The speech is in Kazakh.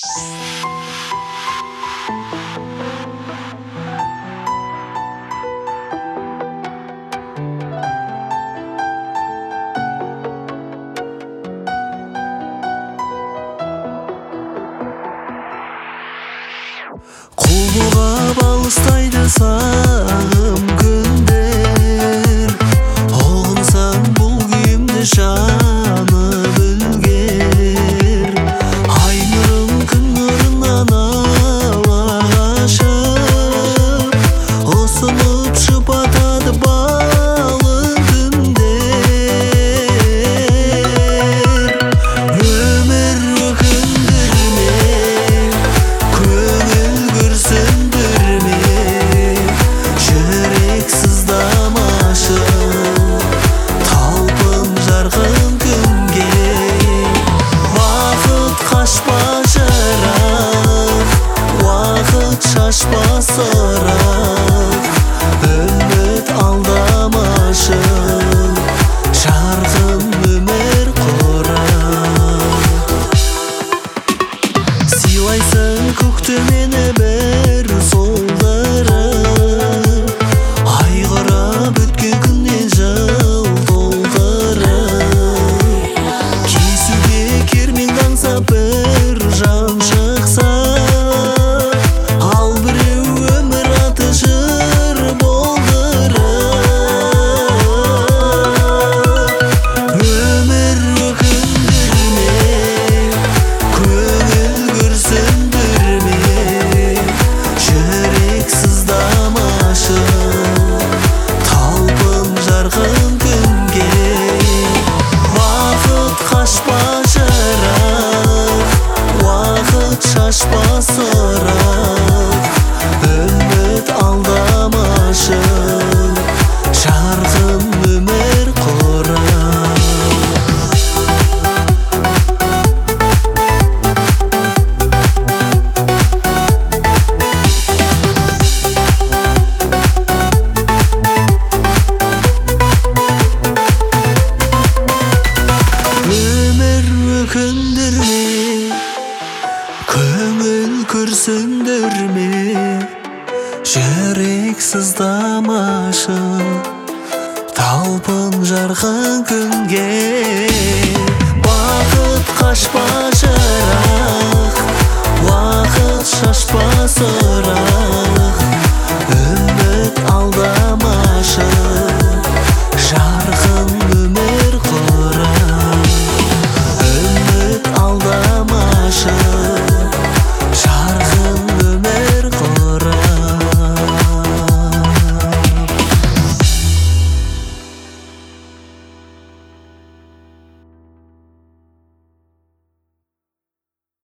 Құлбылап алыстайды сағым күндер, ұғынсаң бұл күйімді жаны білгер. Ай нұрын күн нұрынан ала қашып, ұсынып шыпатады балын түндер. Өмір өкіндірме, көңіл күрсіндірме, жүрек сыздамашы талпын жарқын күнге. Уақыт қашпа жырақ, уақыт шашпа сырақ, үміт алдамашы жарқын өмір құрап. Сыйлайсың көктемені бір солдырып, айғырап өткен күннен жыл толтырып. Кесуге кермең аңсап бір жан шықса, ал біреу өмір аты жыр болдырып. Өмір өкіндірме, көңіл күрсіндірме, жүрек сыздамашы талпын жарқын күнге. Уақыт қашпа жырақ, уақыт шашпа сырақ, үміт алдамашы жарқын өмір құрап. Өмір өкіндірме, көңіл күрсіндірме, жүрек сыздамашы талпын жарқын күнге. Уақыт қашпа